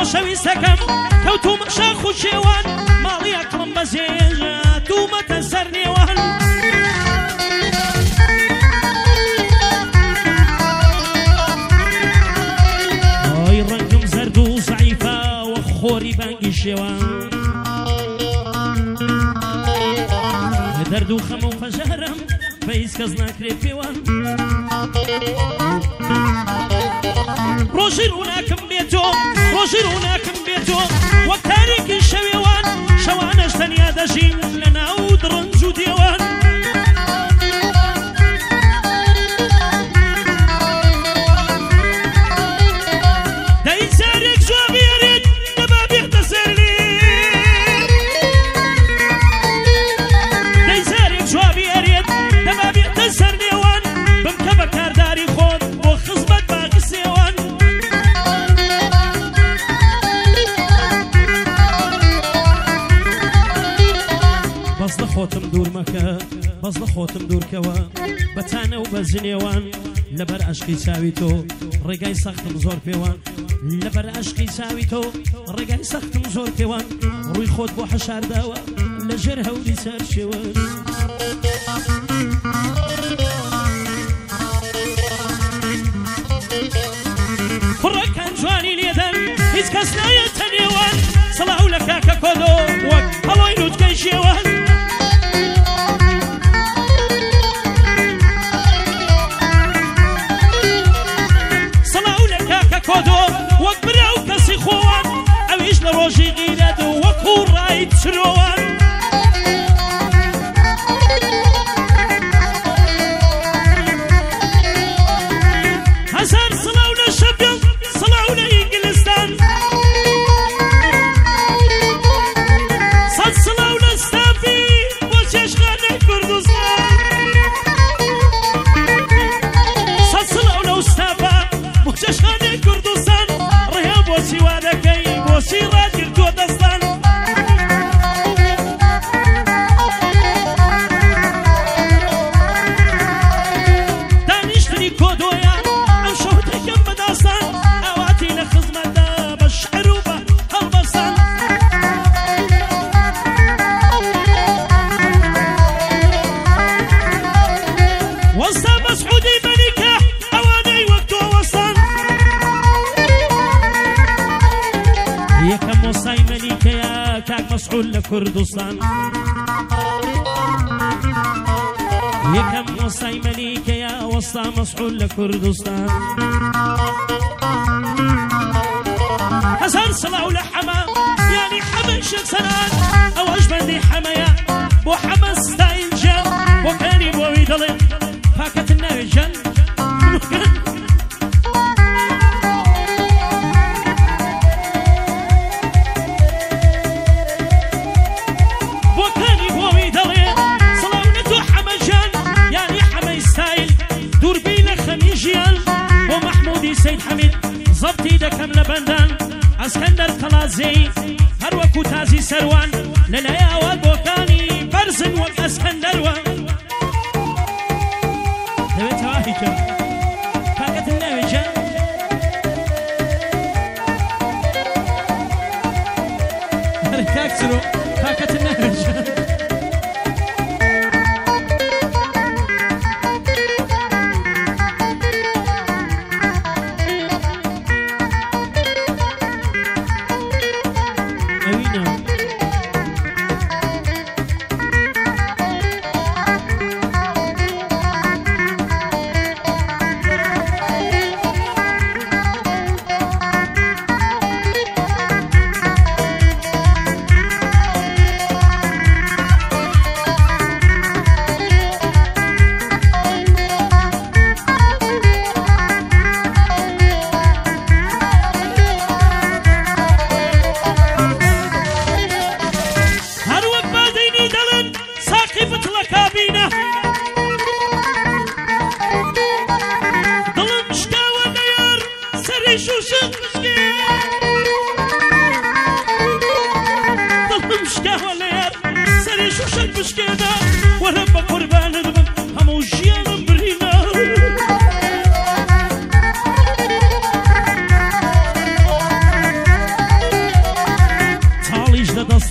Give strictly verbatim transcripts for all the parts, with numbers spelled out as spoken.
خۆشەویستەکەم کەوتومە شاخ و شێوان ماڵی ئەکڕم بەزێژە دوومەتە سەر نێوان ئۆی ڕەنگم زەرد و زەعیفە وە خۆری بانگی شێوان دەرد و خەم و فەژارم بە هیچ کەس ناکرێ پێوان ڕۆژی ڕووناکم بێتۆ ڕۆژی ڕووناکم بێتۆ وەک تاریکی شەوێوان شەوانەش تەنیا دەژین لە ناو دڕنج و دێوان دەی جارێک جوا بێرێت دەبا بێتە سەر لێر دەی جارێک جوا بێرێت دەبا بێتە سەر لێوان بمکە بە کارداری خۆت بۆ خزمەت باقی سێوان بەس لە خۆتم دوور مەکە بەس لە خۆتم دوورکەوە بەتانە و بە زنێوان لەبەر عەشقی چاوی تۆ ڕێگای سەختم زۆر پێوان لەبەر عەشقی چاوی تۆ ڕێگای سەختم زۆر پێوان ڕووی خۆت بۆ حەشارداوە لەژێر هەوری چارشێوە کوڕەکان جوانی لێدەن هیچ کەس نایەتە نێوان سڵاو لە کاکە کۆدۆ وەک هەڵۆی لووتکەی شێوان سڵاو لە کاکە کۆدۆ وەک براو کەسی خۆوان ئەویش لە ڕۆژی غیرەت و وەکو ڕای چرۆوان هەزار سڵاو لە شەفیڵد سڵاو لە ئینگلستان سەد سڵاو لە ستافی بۆ چێشخانەی کوردستان سەد سڵاو لە ستافە بۆ چێشخانەی کوردستان ڕێها بۆچی وا دەکەی بۆچی ڕاگرتووە دەستان دانیشتنی کۆدۆیە ئەم شەوتەکەم بەداستان ئاواتی لە خزمەتە بە شعر و بە هەڵبەستان وەستا مەسعودی مەلیکە ئەوانەی وەک تۆ وەستان یەکەم وەستای مەلیکەیە کاک مەسعود لە کوردستان یەکەم وەستای مەلیکەیە وەستا مەسعود لە کوردستان هەزار سڵاو لە حەمە یانی حەمە شێخ سەنان ئەوەش بەندی حەمەیە بۆ حەمە ستایل جەم بۆ کاری بۆوی دەڵێ پاکەتن ناوێ جەن بۆ کاری بۆوی دەڵێ سڵاو لە تۆ حەمە جەن یانی حەمەی ستایل دووربی لە خەمی ژیان بۆ مەحموودی سەید حەمید زەبتی دەکەم لە بەندان ئەسکەندەر قەڵازێی هەر وەکو تازی سەروان لەلایەوە بۆکانی بەرزن وەک ئەسکەندەروە دەوێت تەواهی کرد پاکەتن ناوێ جەن هەرە کاک چرۆ پاکەتن ناوێ جەن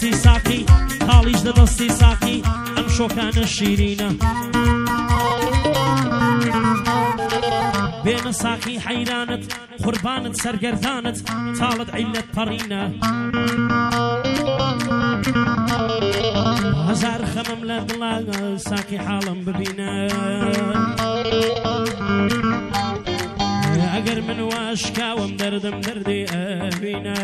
دەستی ساقی تاڵیش لە دەستی ساقی ئەم شۆکانە شیرینە بێنە ساقی حەیرانت قوربانت سەرگەردانت تاڵت عیلەت پەڕینە هەزار خەمم لە دڵا ساقی حاڵم ببینە ئەگەر من واشکاوم دەردم دەردی ئەبینە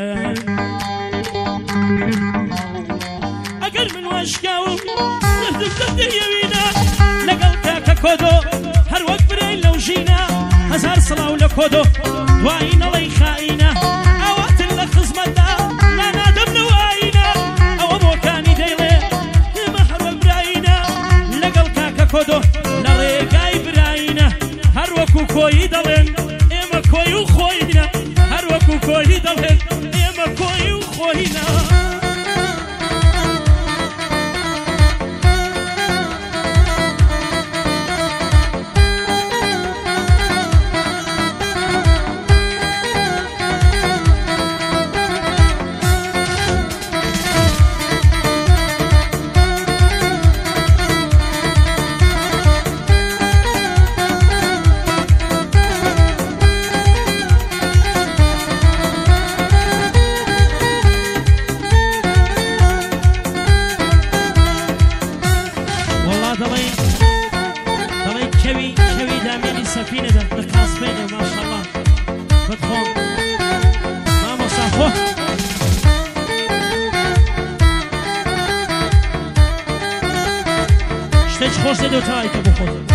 ئەگەر من واشکاوم دەردم دەردی ئەبینە لەگەڵ کاکە کۆدۆ هەر وەک برای لەو ژینە هەزار سڵاو لە کۆدۆ دوایی نەڵەی خائینە ئەواتن لە خزمەتدا نانادەم لەو ئاینە ئەوە بۆکانی دەیڵێ ئێمە هەر وەک براینە لەگەڵ کاکە کۆدۆ لە ڕێگای براینە هەر وەکو کۆیی دەڵێن ئێمە کۆی و خۆینە هەر وەکو کۆیی دەڵێن ئێمە کۆی و خۆینە شتێک خۆش دەدەوتەوە ئایکە بۆ خۆت